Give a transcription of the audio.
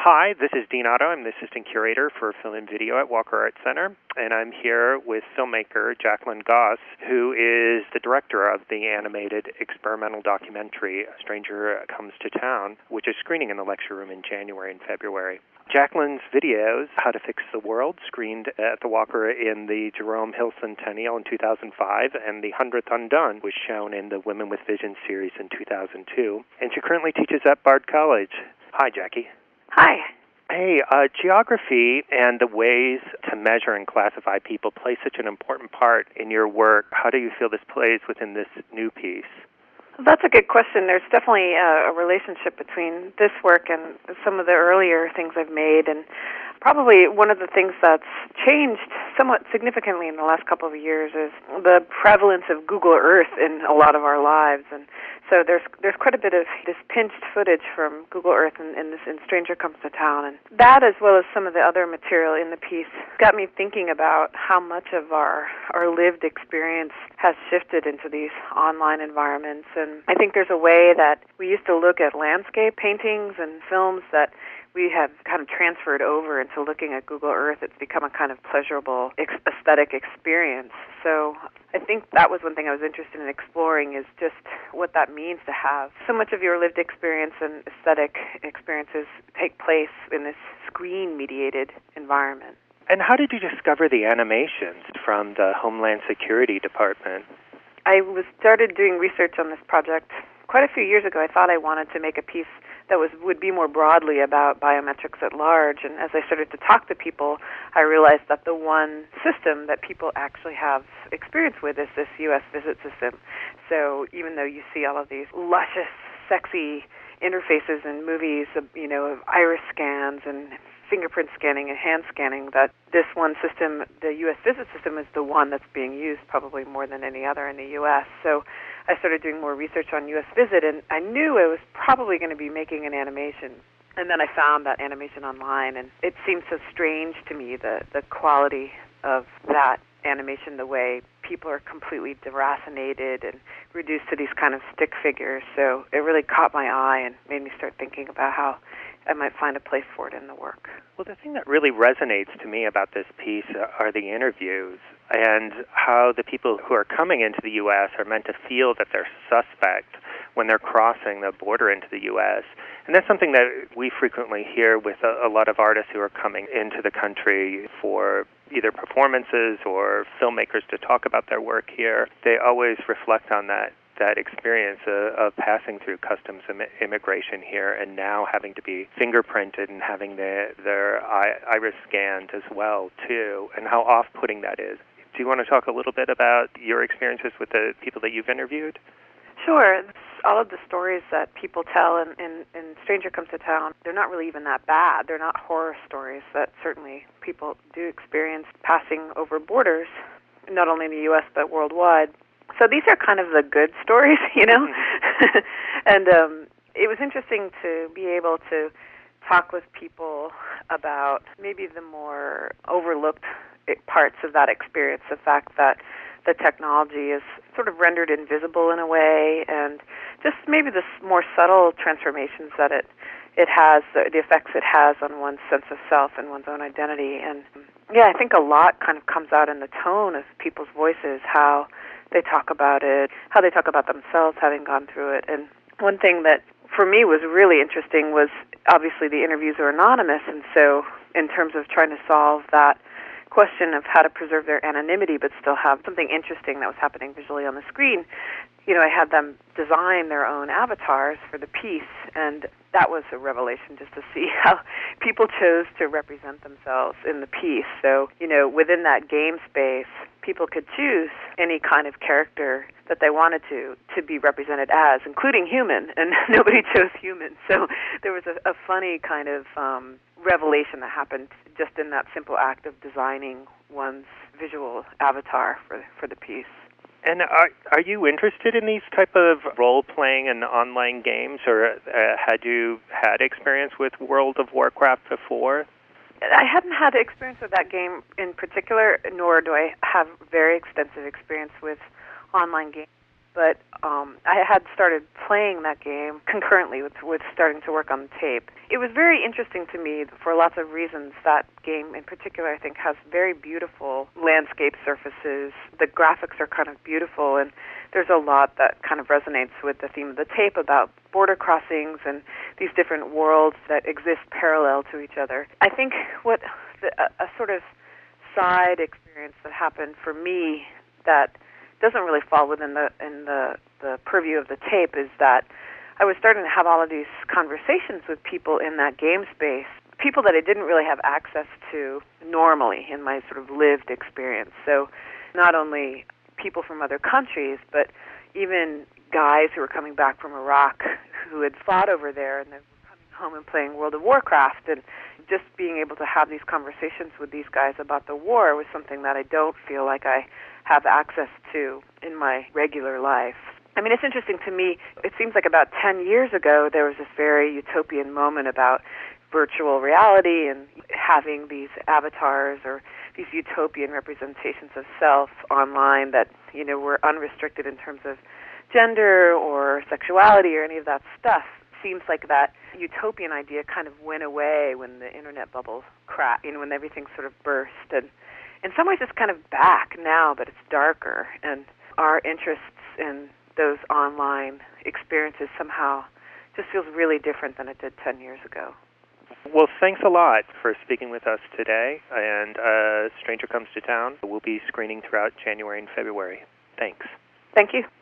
Hi, this is Dean Otto. I'm the assistant curator for film and video at Walker Art Center, and I'm here with filmmaker Jacqueline Goss, who is the director of the animated experimental documentary A Stranger Comes to Town, which is screening in the lecture room in January and February. Jacqueline's videos, How to Fix the World, screened at the Walker in the Jerome Hill Centennial in 2005, and The 100th Undone was shown in the Women with Vision series in 2002. And she currently teaches at Bard College. Hi, Jackie. Hi. Hey, geography and the ways to measure and classify people play such an important part in your work. How do you feel this plays within this new piece? That's a good question. There's definitely a relationship between this work and some of the earlier things I've made, and probably one of the things that's changed somewhat significantly in the last couple of years is the prevalence of Google Earth in a lot of our lives. And so there's quite a bit of this pinched footage from Google Earth in Stranger Comes to Town. And that, as well as some of the other material in the piece, got me thinking about how much of our lived experience has shifted into these online environments. And I think there's a way that we used to look at landscape paintings and films that we have kind of transferred over into looking at Google Earth. It's become a kind of pleasurable aesthetic experience. So I think that was one thing I was interested in exploring, is just what that means to have so much of your lived experience and aesthetic experiences take place in this screen-mediated environment. And how did you discover the animations from the Homeland Security Department? I started doing research on this project quite a few years ago. I thought I wanted to make a piece that would be more broadly about biometrics at large. And as I started to talk to people, I realized that the one system that people actually have experience with is this U.S. visit system. So even though you see all of these luscious, sexy interfaces in movies, of iris scans and fingerprint scanning and hand scanning, that this one system, the U.S. visit system, is the one that's being used probably more than any other in the U.S. So I started doing more research on U.S. visit, and I knew I was probably going to be making an animation. And then I found that animation online, and it seemed so strange to me, the quality of that animation, the way people are completely deracinated and reduced to these kind of stick figures. So it really caught my eye and made me start thinking about how I might find a place for it in the work. Well, the thing that really resonates to me about this piece are the interviews and how the people who are coming into the U.S. are meant to feel that they're suspect when they're crossing the border into the U.S. And that's something that we frequently hear with a lot of artists who are coming into the country for either performances or filmmakers to talk about their work here. They always reflect on that experience of passing through customs immigration here and now having to be fingerprinted and having their iris scanned as well, too, and how off-putting that is. Do you want to talk a little bit about your experiences with the people that you've interviewed? Sure. All of the stories that people tell in Stranger Comes to Town, they're not really even that bad. They're not horror stories that certainly people do experience passing over borders, not only in the U.S. but worldwide. So these are kind of the good stories, And it was interesting to be able to talk with people about maybe the more overlooked parts of that experience, the fact that the technology is sort of rendered invisible in a way, and just maybe the more subtle transformations that it has, the effects it has on one's sense of self and one's own identity. And I think a lot kind of comes out in the tone of people's voices, how they talk about it, how they talk about themselves having gone through it. And one thing that for me was really interesting was obviously the interviews are anonymous, and so in terms of trying to solve that question of how to preserve their anonymity but still have something interesting that was happening visually on the screen, I had them design their own avatars for the piece, and that was a revelation just to see how people chose to represent themselves in the piece. So, within that game space, people could choose any kind of character that they wanted to be represented as, including human, and nobody chose human. So there was a funny kind of revelation that happened just in that simple act of designing one's visual avatar for the piece. And are you interested in these type of role-playing and online games, or had you had experience with World of Warcraft before? I hadn't had experience with that game in particular, nor do I have very extensive experience with online games. but I had started playing that game concurrently with starting to work on the tape. It was very interesting to me for lots of reasons. That game in particular, I think, has very beautiful landscape surfaces. The graphics are kind of beautiful, and there's a lot that kind of resonates with the theme of the tape about border crossings and these different worlds that exist parallel to each other. I think what a sort of side experience that happened for me that doesn't really fall within the purview of the tape is that I was starting to have all of these conversations with people in that game space, people that I didn't really have access to normally in my sort of lived experience. So not only people from other countries, but even guys who were coming back from Iraq who had fought over there and then were coming home and playing World of Warcraft. And just being able to have these conversations with these guys about the war was something that I don't feel like I have access to in my regular life. I mean, it's interesting to me. It seems like about 10 years ago, there was this very utopian moment about virtual reality and having these avatars or these utopian representations of self online that, you know, were unrestricted in terms of gender or sexuality or any of that stuff. Seems like that utopian idea kind of went away when the internet bubble cracked, you know, when everything sort of burst. And in some ways it's kind of back now, but it's darker. And our interests in those online experiences somehow just feels really different than it did 10 years ago. Well, thanks a lot for speaking with us today. And Stranger Comes to Town will be screening throughout January and February. Thanks. Thank you.